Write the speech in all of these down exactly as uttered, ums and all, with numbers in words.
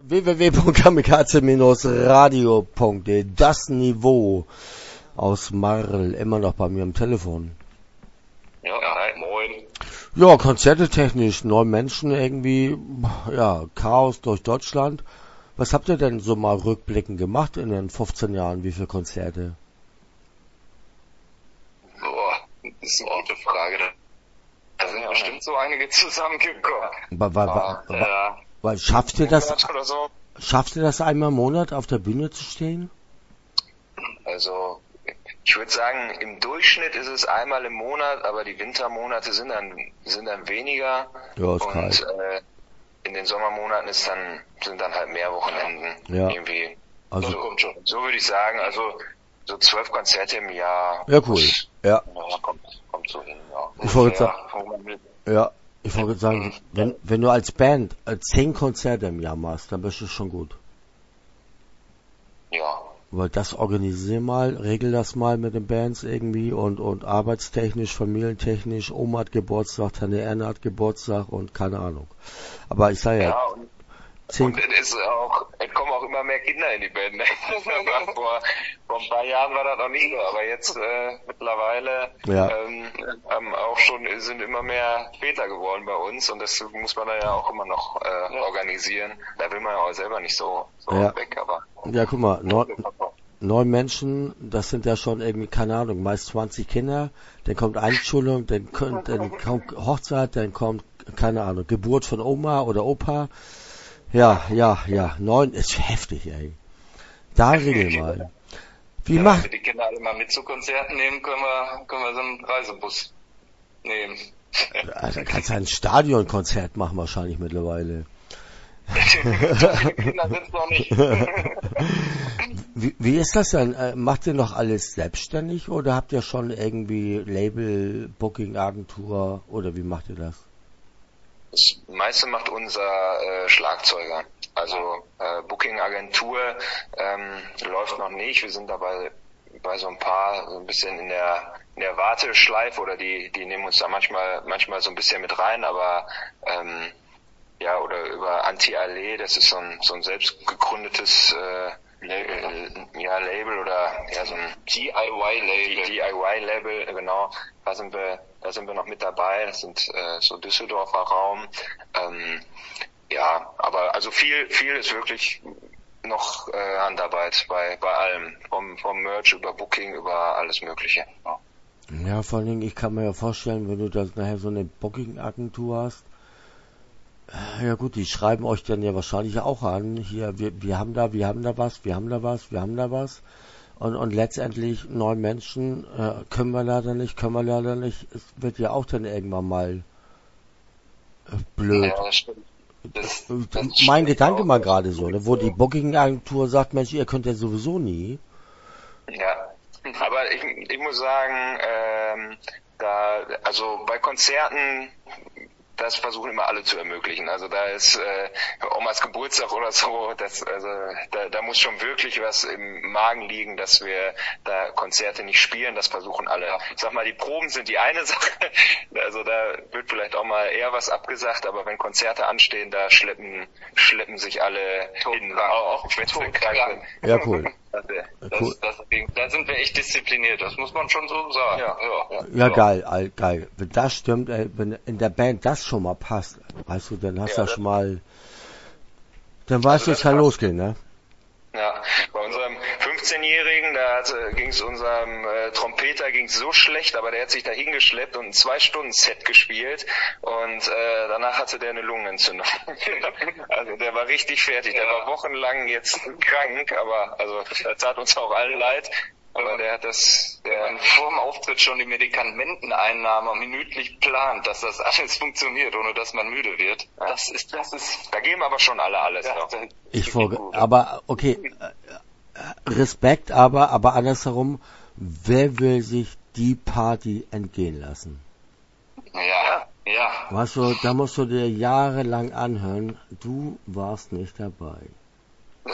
w w w punkt kamikaze radio punkt de, das Niveau aus Marl, immer noch bei mir am Telefon. Ja, hi, moin. Ja, Konzerte technisch, neun Menschen irgendwie, ja, Chaos durch Deutschland. Was habt ihr denn so mal rückblickend gemacht in den fünfzehn Jahren? Wie viele Konzerte? Boah, das ist eine gute Frage. Da sind ja bestimmt so einige zusammengekommen. Weil, weil, Ah, weil, ja. weil schafft ihr das, Oder so. schafft ihr das einmal im Monat auf der Bühne zu stehen? Also, ich würde sagen, im Durchschnitt ist es einmal im Monat, aber die Wintermonate sind dann, sind dann weniger. Ja, ist und, kalt. Äh, in den Sommermonaten ist dann, sind dann halt mehr Wochenenden. Ja. Irgendwie. Also, So kommt schon. So würde ich sagen, also, so zwölf Konzerte im Jahr. ja, cool. Das, Ja, ja, kommt, kommt so hin, ja. Ich wollte Ungefähr, sagen- wo man will. ja. Ich wollte sagen, wenn, wenn du als Band äh, zehn Konzerte im Jahr machst, dann bist du schon gut. Ja. Weil das organisier mal, regel das mal mit den Bands irgendwie und, und arbeitstechnisch, familientechnisch, Oma hat Geburtstag, Tante Erna hat Geburtstag und keine Ahnung. Aber ich sage ja, Ja, und, zehn, und es ist auch, es kommen auch immer mehr Kinder in die Band. Ne? vor, vor ein paar Jahren war das noch nicht so, aber jetzt äh, mittlerweile Ja. ähm, ähm, auch schon sind immer mehr Väter geworden bei uns und das muss man dann ja auch immer noch äh, organisieren. Da will man ja auch selber nicht so, so Ja. weg, aber ja guck mal, neun, neun Menschen, das sind ja schon irgendwie, keine Ahnung, meist zwanzig Kinder, dann kommt Einschulung, dann kommt, dann kommt Hochzeit, dann kommt, keine Ahnung, Geburt von Oma oder Opa. Ja, ja, ja, neun ist heftig, ey. Da regel mal. Wie Ja, macht, wenn wir die Kinder alle mal mit zu Konzerten nehmen, können wir, können wir so einen Reisebus nehmen. also kannst du ein Stadionkonzert machen wahrscheinlich mittlerweile. Die Kinder sind's noch nicht. Wie, wie ist das denn? Äh, Macht ihr noch alles selbstständig oder habt ihr schon irgendwie Label, Booking, Agentur oder wie macht ihr das? das meiste macht unser äh, Schlagzeuger. Also äh, Booking-Agentur ähm, läuft noch nicht. Wir sind dabei bei so ein paar so ein bisschen in der in der Warteschleife oder die die nehmen uns da manchmal manchmal so ein bisschen mit rein, aber ähm, ja oder über Anti-Allee, das ist so ein so ein selbst gegründetes äh, Label, ja Label oder ja so ein D I Y-Label. D I Y-Label, genau. Da sind wir, da sind wir noch mit dabei. Das sind äh, so Düsseldorfer Raum. Ähm, ja, aber also viel, viel ist wirklich noch äh, Handarbeit bei bei allem, vom vom Merch über Booking über alles Mögliche. Ja. Ja, vor allen Dingen, ich kann mir ja vorstellen, wenn du das nachher so eine Booking-Agentur hast, äh, ja gut, die schreiben euch dann ja wahrscheinlich auch an, hier, wir, wir haben da, wir haben da was, wir haben da was, wir haben da was. Und, und letztendlich neun Menschen, äh, können wir leider nicht, können wir leider nicht. Es wird ja auch dann irgendwann mal äh, blöd. Ja, das stimmt. Das, das mein stimmt Gedanke auch. mal gerade so, ne, wo die Booking-Agentur sagt, Mensch, ihr könnt ja sowieso nie. Ja, aber ich, ich muss sagen, ähm, da, also bei Konzerten, das versuchen immer alle zu ermöglichen. Also da ist äh, Omas Geburtstag oder so, das, also da, da muss schon wirklich was im Magen liegen, dass wir da Konzerte nicht spielen. Das versuchen alle. Ich sag mal, die Proben sind die eine Sache. Also da wird vielleicht auch mal eher was abgesagt, aber wenn Konzerte anstehen, da schleppen schleppen sich alle hin, auch wenn sie krank sind. Ja, cool. Das, Cool. das, da sind wir echt diszipliniert, das muss man schon so sagen. Ja, ja. Ja, geil, all- geil. Wenn das stimmt, ey, wenn in der Band das schon mal passt, weißt du, dann hast du Ja, ja das- schon mal, dann weißt du, Also es das kann passt. losgehen, ne? Ja, bei unserem fünfzehnjährigen, da ging es unserem äh, Trompeter ging's so schlecht, aber der hat sich da hingeschleppt und ein zwei Stunden Set gespielt und äh, danach hatte der eine Lungenentzündung. Also der war richtig fertig, der war wochenlang jetzt krank, aber also das tat uns auch allen leid. Aber der hat das, Wenn der, man vor dem Auftritt schon die Medikamenteneinnahme minütlich plant, dass das alles funktioniert, ohne dass man müde wird, das ist, das ist, da geben aber schon alle alles ja, noch. das ist Ich wirklich folge, gut. aber, okay, äh, Respekt, aber, aber andersherum, wer will sich die Party entgehen lassen? Ja, ja. Weißt du, da musst du dir jahrelang anhören, du warst nicht dabei. Das stimmt.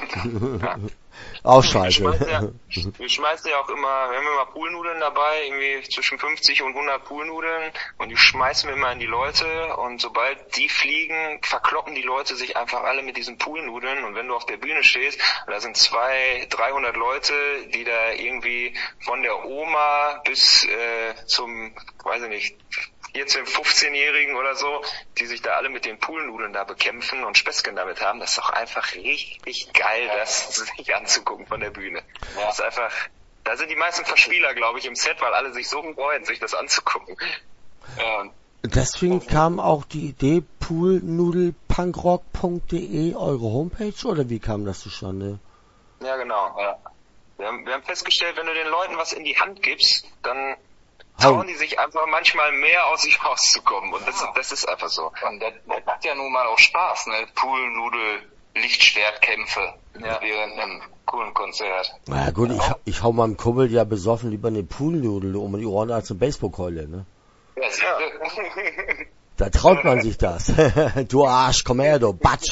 Ja. Auch Wir scheiße. schmeißen, ja, wir schmeißen ja auch immer, wir haben immer Poolnudeln dabei, irgendwie zwischen fünfzig und hundert Poolnudeln und die schmeißen wir immer in die Leute und sobald die fliegen, verkloppen die Leute sich einfach alle mit diesen Poolnudeln und wenn du auf der Bühne stehst, da sind zweihundert, dreihundert Leute, die da irgendwie von der Oma bis äh, zum, weiß ich nicht, vierzehn-, fünfzehnjährigen oder so, die sich da alle mit den Poolnudeln da bekämpfen und Späßchen damit haben, das ist doch einfach richtig geil, ja. Das sich anzugucken von der Bühne. Ja. Das ist einfach, da sind die meisten Verspieler, glaube ich, im Set, weil alle sich so freuen, sich das anzugucken. Ja. Deswegen kam auch die Idee poolnudelpunkrock punkt de, eure Homepage, oder wie kam das zustande? Ja, genau. Ja. Wir haben, wir haben festgestellt, wenn du den Leuten was in die Hand gibst, dann trauen die sich einfach manchmal mehr aus sich rauszukommen und das, das ist einfach so. Und das, das macht ja nun mal auch Spaß, ne? Pool, Nudel, Lichtschwertkämpfe ja. während einem coolen Konzert. Na ja, gut, ich, ich hau meinem Kumpel ja besoffen lieber eine Poolnudel um die Ohren als eine Baseballkeule, ne? Ja, ja. Da traut man sich das. Du Arsch, komm her, du Batsch.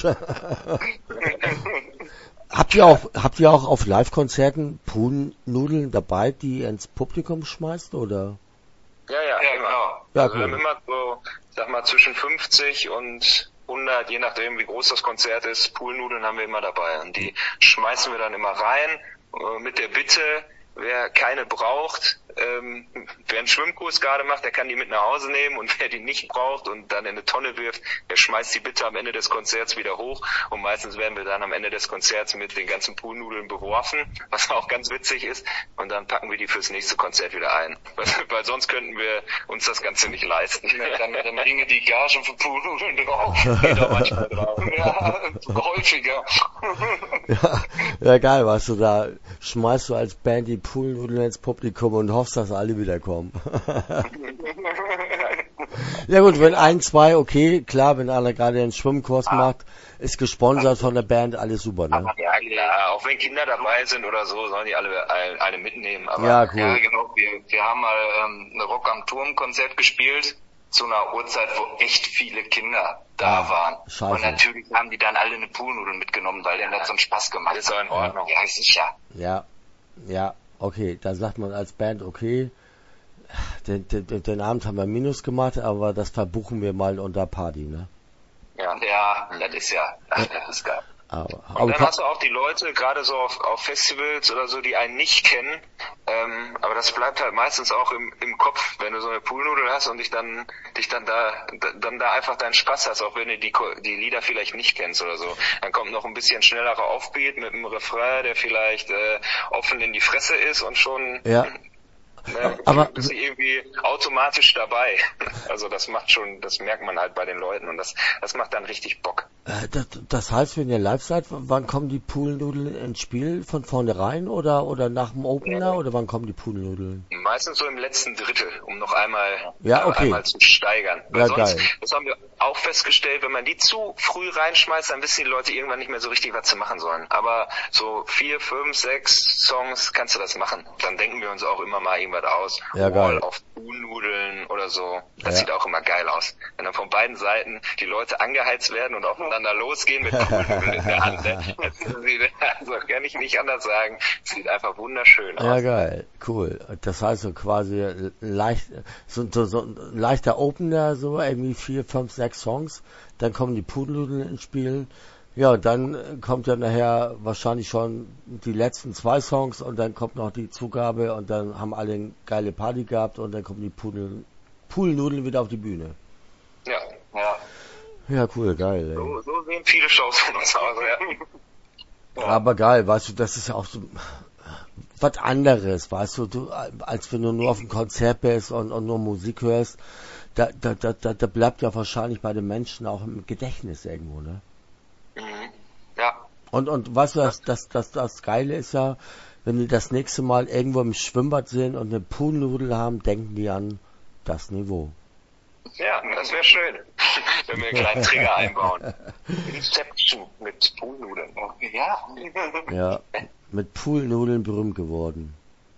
Habt ihr auch, habt ihr auch auf Live-Konzerten Poolnudeln dabei, die ihr ins Publikum schmeißt, oder? Ja, ja, ja, immer. genau. Ja, also cool. wir haben immer so, sag mal, zwischen fünfzig und hundert, je nachdem wie groß das Konzert ist, Poolnudeln haben wir immer dabei. Und die schmeißen wir dann immer rein, äh, mit der Bitte, wer keine braucht, ähm, wer einen Schwimmkurs gerade macht, der kann die mit nach Hause nehmen und wer die nicht braucht und dann in eine Tonne wirft, der schmeißt die bitte am Ende des Konzerts wieder hoch und meistens werden wir dann am Ende des Konzerts mit den ganzen Poolnudeln beworfen, was auch ganz witzig ist und dann packen wir die fürs nächste Konzert wieder ein, weil, weil sonst könnten wir uns das Ganze nicht leisten. Dann, dann ginge die Gage für Poolnudeln drauf. Geht auch manchmal drauf. Ja, häufiger. Ja, ja, geil, weißt du, da schmeißt du als Band die Poolnudeln ins Publikum und hoffst, dass alle wiederkommen. Ja gut, wenn ein, zwei, okay, klar, wenn einer gerade einen Schwimmkurs macht, ist gesponsert von der Band, alles super, ne? Ja, klar, auch wenn Kinder dabei sind oder so, sollen die alle eine mitnehmen. Aber ja, cool. Ja, genau, wir, wir haben mal ähm, ein Rock am Turm Konzert gespielt, zu einer Uhrzeit, wo echt viele Kinder da ja, waren. scheiße. Und natürlich haben die dann alle eine Poolnudel mitgenommen, weil denen das so einen Spaß gemacht hat. Ist auch in Ordnung. Ja, sicher. Ja, ja, okay, da sagt man als Band, okay, den, den, den Abend haben wir Minus gemacht, aber das verbuchen wir mal unter Party, ne? Ja, ja, das ist ja, ach, das ist geil. Aber, und aber dann hast du auch die Leute, gerade so auf, auf Festivals oder so, die einen nicht kennen, ähm, aber das bleibt halt meistens auch im, im Kopf, wenn du so eine Poolnudel hast und dich dann dich dann da dann da einfach deinen Spaß hast, auch wenn du die die Lieder vielleicht nicht kennst oder so. Dann kommt noch ein bisschen schnellerer Aufbeat mit einem Refrain, der vielleicht äh, offen in die Fresse ist und schon ja. Ne, aber bist du irgendwie automatisch dabei. Also das macht schon, das merkt man halt bei den Leuten und das das macht dann richtig Bock. Äh, das, das heißt, wenn ihr live seid, wann kommen die Poolnudeln ins Spiel? Von vornherein oder oder nach dem Opener, oder wann kommen die Poolnudeln? Meistens so im letzten Drittel, um noch einmal, ja, okay. einmal zu steigern. Weil ja, sonst, geil. das haben wir auch festgestellt, wenn man die zu früh reinschmeißt, dann wissen die Leute irgendwann nicht mehr so richtig, was sie machen sollen. Aber so vier, fünf, sechs Songs kannst du das machen. Dann denken wir uns auch immer mal irgendwas aus. Ja, geil. Auf Poolnudeln oder so. Das ja. sieht auch immer geil aus. Wenn dann von beiden Seiten die Leute angeheizt werden und aufeinander losgehen mit Poolnudeln in der Hand. Also kann ich nicht anders sagen. Es sieht einfach wunderschön aus. Ja, geil. Cool. Das heißt so quasi leicht, so, so, so ein leichter Opener, so irgendwie vier, fünf, sechs Songs. Dann kommen die Poolnudeln ins Spiel. Ja, und dann kommt ja nachher wahrscheinlich schon die letzten zwei Songs und dann kommt noch die Zugabe und dann haben alle eine geile Party gehabt und dann kommen die Poolnudeln, Poolnudeln wieder auf die Bühne. Ja, ja. Ja, cool, geil, ey. So, so sehen viele Shows von uns aus, ja. Ja. Aber geil, weißt du, das ist ja auch so was anderes, weißt du, du, als wenn du nur auf einem Konzert bist und, und nur Musik hörst, da, da, da, da bleibt ja wahrscheinlich bei den Menschen auch im Gedächtnis irgendwo, ne? Mhm. Ja. Und, und weißt du, das, das, das, das Geile ist ja, wenn die das nächste Mal irgendwo im Schwimmbad sind und eine Poolnudel haben, denken die an das Niveau. Ja, das wäre schön, wenn wir einen kleinen Trigger einbauen. Inception mit Poolnudeln. Ja. Ja, mit Poolnudeln berühmt geworden.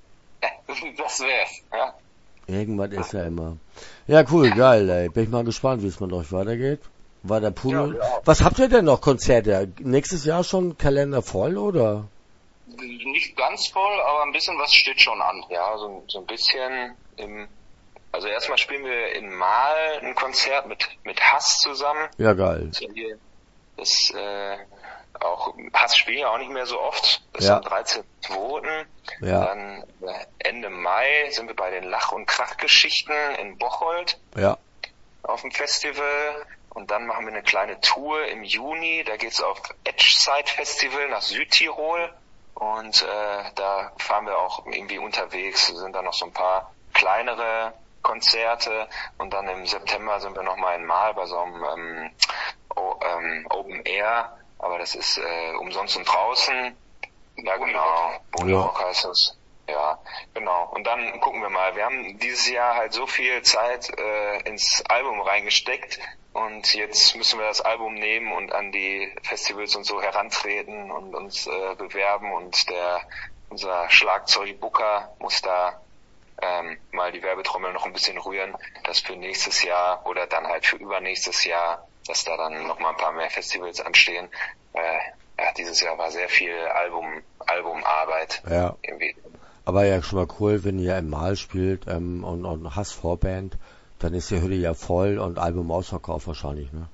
Das wär's, ja. Irgendwas ist ja immer. Ja, cool, geil, ey. Bin ich mal gespannt, wie es mit euch weitergeht. War der Pool? Ja, ja. Was habt ihr denn noch Konzerte? Nächstes Jahr schon Kalender voll, oder? Nicht ganz voll, aber ein bisschen was steht schon an. Ja, so, so ein bisschen im, also erstmal spielen wir in Mahl ein Konzert mit, mit Hass zusammen. Ja, geil. Das, äh, auch, Hass spielen ja auch nicht mehr so oft. Das Ja. ist am dreizehnten zweiten Ja. Dann äh, Ende Mai sind wir bei den Lach- und Krachgeschichten in Bocholt Ja. auf dem Festival. Und dann machen wir eine kleine Tour im Juni. Da geht's auf Edgeside Festival nach Südtirol. Und äh, da fahren wir auch irgendwie unterwegs. Sind da noch so ein paar kleinere Konzerte. Und dann im September sind wir nochmal in Mahl bei so einem ähm, o- ähm, Open Air. Aber das ist äh, umsonst und draußen. Ja, genau. Bonirock heißt das. Ja, genau. Und dann gucken wir mal. Wir haben dieses Jahr halt so viel Zeit äh, ins Album reingesteckt. Und jetzt müssen wir das Album nehmen und an die Festivals und so herantreten und uns äh, bewerben. Und der unser Schlagzeug Booker muss da ähm, mal die Werbetrommel noch ein bisschen rühren, dass für nächstes Jahr oder dann halt für übernächstes Jahr, dass da dann noch mal ein paar mehr Festivals anstehen. Äh, ja, dieses Jahr war sehr viel Album Albumarbeit Ja. irgendwie. Aber ja, schon mal cool, wenn ihr im Mal spielt ähm, und, und Hass-Vorband, dann ist die Hütte ja voll und Album ausverkauft wahrscheinlich, ne?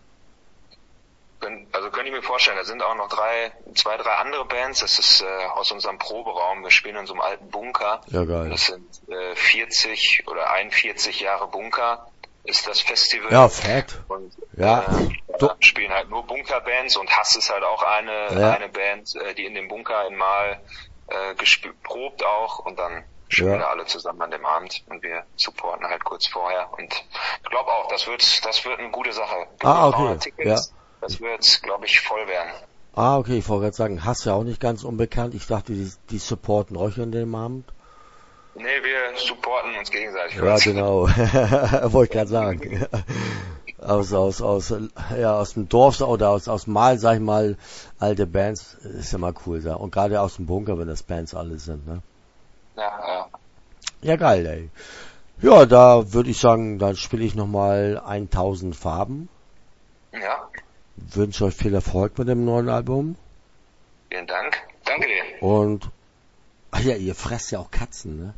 Also könnte ich mir vorstellen, da sind auch noch drei, zwei, drei andere Bands. Das ist äh, aus unserem Proberaum. Wir spielen in so einem alten Bunker. Ja, geil. Das sind äh, vierzig oder einundvierzig Jahre Bunker ist das Festival. Ja, fett. Und Ja. äh, Du- da spielen halt nur Bunkerbands und Hass ist halt auch eine Ja. eine Band, äh, die in dem Bunker in Mal äh, gesp- probt auch und dann spielen Ja. wir alle zusammen an dem Abend und wir supporten halt kurz vorher und ich glaube auch, das wird das wird eine gute Sache. Ah, okay. dreihundert Tickets, das wird, glaube ich, voll werden. Ah, okay, ich wollte gerade sagen, Hass ja auch nicht ganz unbekannt. Ich dachte, die, die supporten euch an dem Abend. Nee, wir supporten uns gegenseitig. Ja, genau. Wollte ich gerade sagen. Aus, aus, aus, ja, aus dem Dorf oder aus, aus Mal, sag ich mal, alte Bands, ist ja mal cool, ja. Und gerade aus dem Bunker, wenn das Bands alle sind, ne? Ja, ja. Ja, geil, ey. Ja, da würde ich sagen, dann spiele ich nochmal tausend Farben. Ja, Wünsche euch viel Erfolg mit dem neuen Album. vielen Dank. Danke dir. Und, ach ja, ihr fresst ja auch Katzen, ne?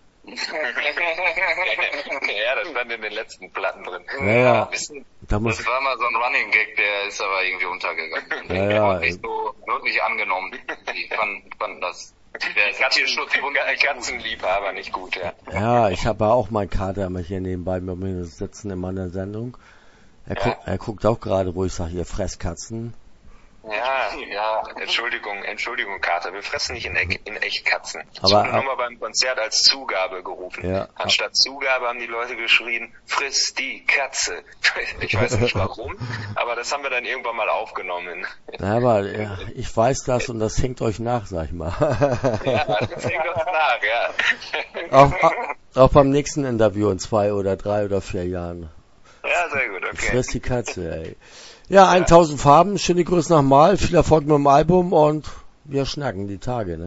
Ja, das stand in den letzten Platten drin. Ja, ja. Wissen, Da muss, das war mal so ein Running Gag, der ist aber irgendwie untergegangen. Ja, Der ja, wurde nicht so, wird nicht angenommen. Die fanden, fanden das. Der Tierschutz Katzenliebhaber nicht gut, ja. ja, ich habe ja auch meinen Kater immer hier nebenbei bei mir sitzen in meiner Sendung. Er, Ja. guckt, er guckt auch gerade, wo ich sage, ihr Fresskatzen. Ja, ja, Entschuldigung, Entschuldigung, Kater, wir fressen nicht in, e in echt Katzen. Das Aber- wurde nur mal beim Konzert als Zugabe gerufen. Ja. Anstatt Zugabe haben die Leute geschrien, friss die Katze. Ich weiß nicht warum, aber das haben wir dann irgendwann mal aufgenommen. Na, aber ja, ich weiß das und das hängt euch nach, sag ich mal. Ja, das hängt uns nach, ja. auch, auch beim nächsten Interview in zwei oder drei oder vier Jahren. Ja, sehr gut, okay. Friss die Katze, ey. Ja, tausend Farben, schöne Grüße nach Mal, viel Erfolg mit dem Album und wir schnacken die Tage, ne?